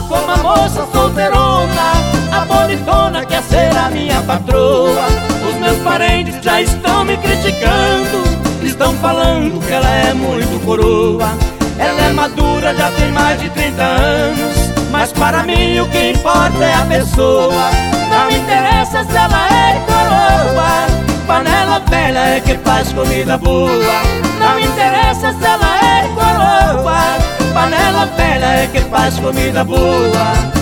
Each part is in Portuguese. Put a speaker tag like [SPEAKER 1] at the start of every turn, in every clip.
[SPEAKER 1] como a moça solteirona, a bonitona quer ser a minha patroa. Os meus parentes já estão me criticando, estão falando que ela é muito coroa. Ela é madura, já tem mais de 30 anos, mas para mim o que importa é a pessoa. Não interessa se ela é coroa, panela velha é que faz comida boa. Não interessa se ela é coroa, panela velha é que faz comida boa.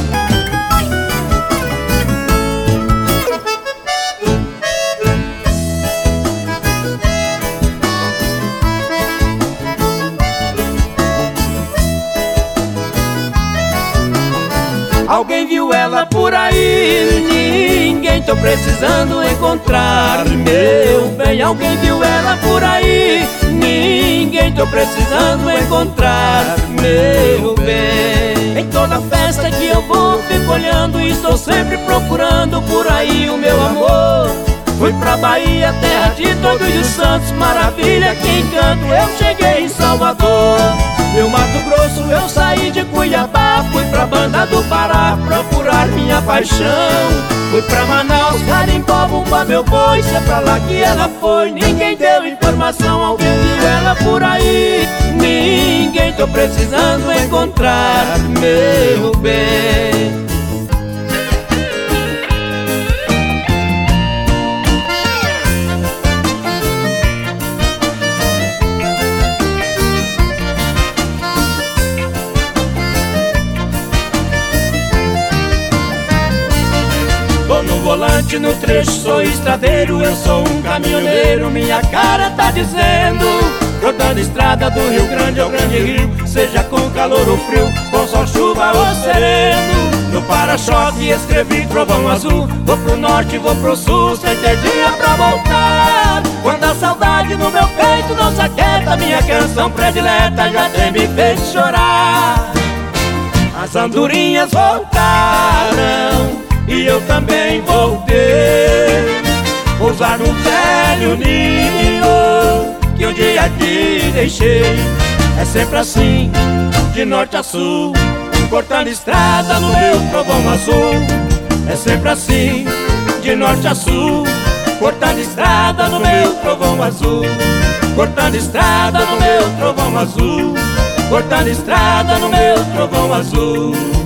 [SPEAKER 1] Alguém viu ela por aí? Ninguém, tô precisando encontrar, meu bem. Alguém viu ela por aí? Ninguém, tô precisando encontrar, meu bem. Em toda festa que eu vou, fico olhando e estou sempre procurando por aí o meu amor. Fui pra Bahia, terra de Todos os Santos, maravilha, que encanto, eu cheguei em Salvador. Meu Mato Grosso, eu saí de Cuiabá, fui pra Banda do Pará procurar minha paixão. Fui pra Manaus, garimpar, bumba meu boi, se é pra lá que ela foi. Ninguém deu informação, alguém viu ela por aí? Ninguém, tô precisando encontrar, meu bem. Tô no volante, no trecho, sou estradeiro, eu sou um caminhoneiro, minha cara tá dizendo. Rodando estrada do Rio Grande ao Grande Rio, seja com calor ou frio, com sol, chuva ou sereno. No para-choque escrevi trovão azul, vou pro norte, vou pro sul, sem ter dia pra voltar. Quando a saudade no meu peito não se aquieta, minha canção predileta já tem me feito chorar. As andorinhas voltaram e eu também voltei, pousar no velho ninho que um dia te deixei. É sempre assim, de norte a sul, cortando estrada no meu trovão azul. É sempre assim, de norte a sul, cortando estrada no meu trovão azul. Cortando estrada no meu trovão azul, cortando estrada no meu trovão azul.